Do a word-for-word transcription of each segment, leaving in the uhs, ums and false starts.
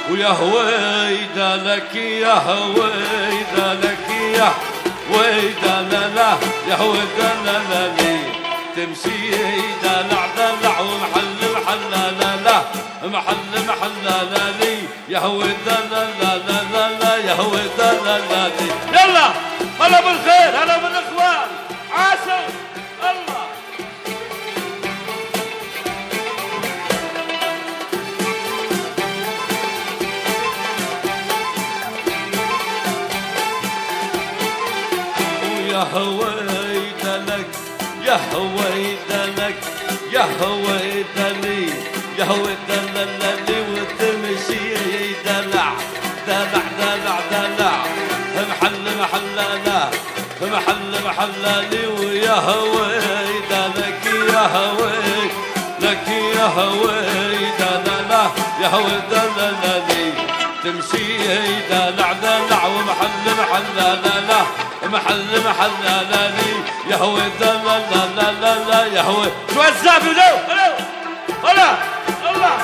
ويا هويدا لك يا هويدا لك يا ويدا لا لا يا هويدا لا لا لي تمشي دلع دلع ومحل محل لا لا محل محل لا لي يا هويدا لا لا لا لا لا يا هويدا لا لا لي. يلا هلا بالخير هلا بالاخوان عاشوا الله. يا هويدا لك يا هويدا لك يا هويدا لي يا هويدا لا لي وتمشي دلع دلع دلع دلع محل محل لا محل محل لي ويا هويدا لك يا هويد لك يا هويدا لا لا يا هويدا لا لي تمشي دلع دلع ومحل محل لا لا محل محل لا لي يا هويدا لا لا لا لا لا يا هويد. شو الزعبي لو هلا هلا الله.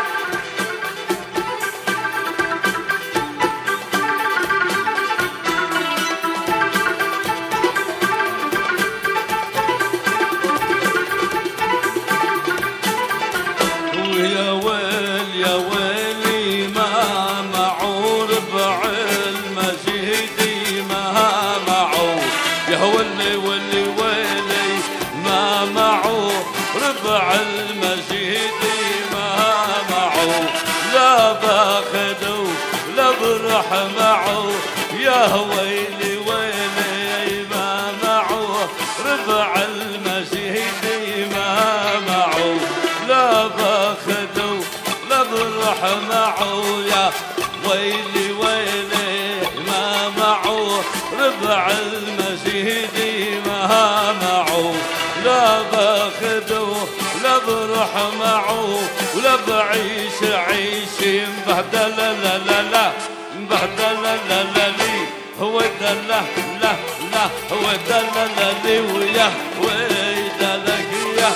ويا ويل يا ويلي ما معه ربع المجيد ما معه يا ويلي ويلي ويلي ما معه ربع المجيد ما معه لا باخده لا برح معه يا ويلي ويلي ما معه ربع المجيد ما معه لا باخده لا برح معه يا ويلي ويلي ما معه ربع المجيد ما معه لا باخده لا بروح معه ولا بعيش عيش مبهدل لا لا لا مبهدل لا لا لي هو دله لا لا هو دله لا لي ويا ويدا لك يا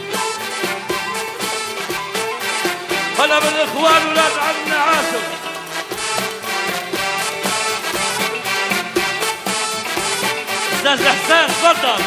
هلا بالاخوان ولاد عمنا عاشوا. استاذ حسين تفضل.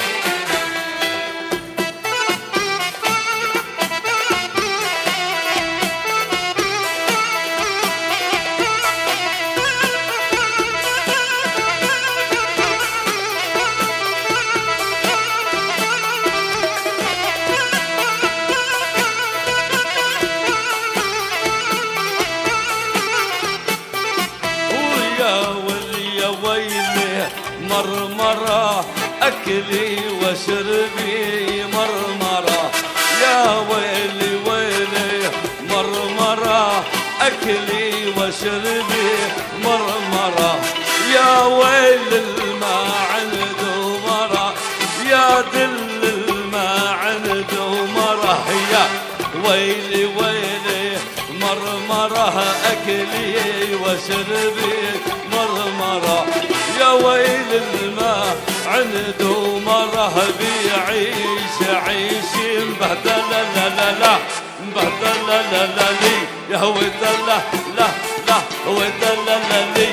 مرمرة أكلي وشربي مرمرة يا ويلي ويلي مرمرة أكلي وشربي مرمرة يا ويل الما عنده مرة يا دل الما عنده مرة يا ويلي ويلي مرمرة أكلي وشربي مرمرة يا ويل الماء عنده مره بيعيش عيش مبهدل لا لا لا مبهدل لا لا لا لي يا هويدا لا لا لا هويدا لا لا لي.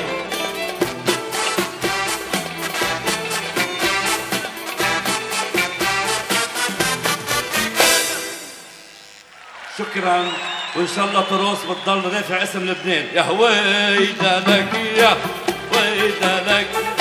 شكرا وان شاء الله تروس بتضل رافع اسم لبنان. يا هويدا لك يا ويدا لك